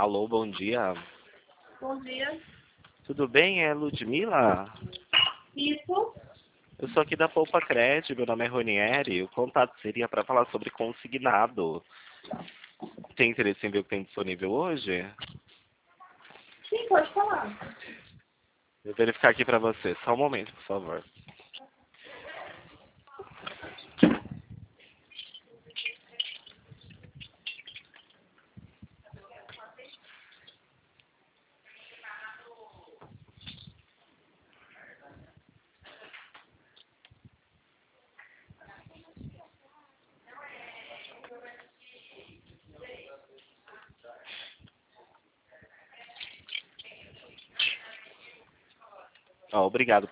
Alô, bom dia. Bom dia. Tudo bem? É Ludmila? Isso. Eu sou aqui da Poupa Cred, meu nome é Ronieri. O contato seria para falar sobre consignado. Tem interesse em ver o que tem disponível hoje? Sim, pode falar. Vou verificar aqui para você. Só um momento, por favor. Ó, obrigado.